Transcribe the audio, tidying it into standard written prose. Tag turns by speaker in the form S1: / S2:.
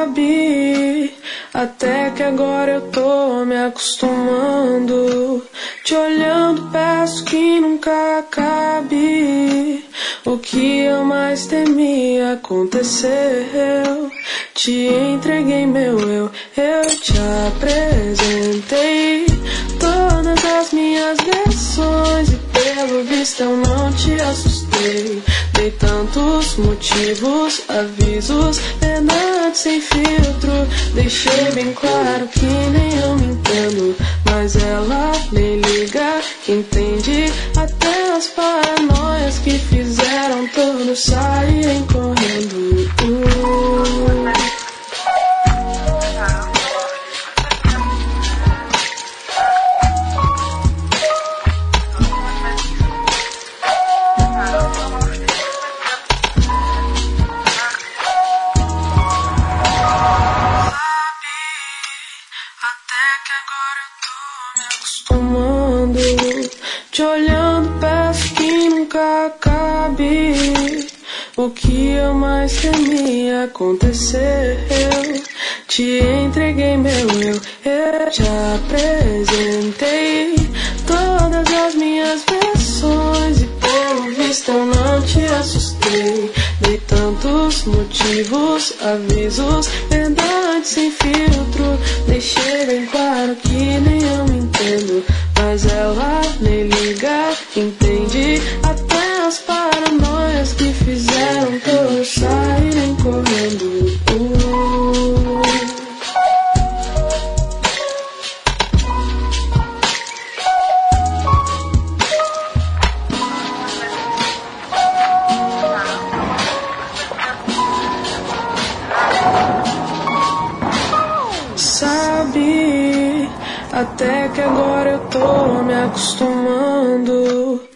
S1: Sabe, até que agora eu tô me acostumando. Te olhando, peço que nunca acabe. O que eu mais temia aconteceu. Te entreguei meu eu te apresentei todas as minhas versões e pelo visto eu não te assustei. Dei tantos motivos, avisos, verdade sem filtro. Deixei bem claro que nem eu me entendo, mas ela nem liga, entende até as paranoias que fizeram todos saírem correndo. Te olhando, peço que nunca acabe. O que eu mais temia aconteceu. Te entreguei meu eu te apresentei todas as minhas versões e pelo visto eu não te assustei. Dei tantos motivos, avisos, verdade sem filtro. Deixei bem claro que nem eu me entendo, mas ela nem liga, entende até as paranoias que fizeram todos saírem correndo. Sabe, até que agora eu tô me acostumando.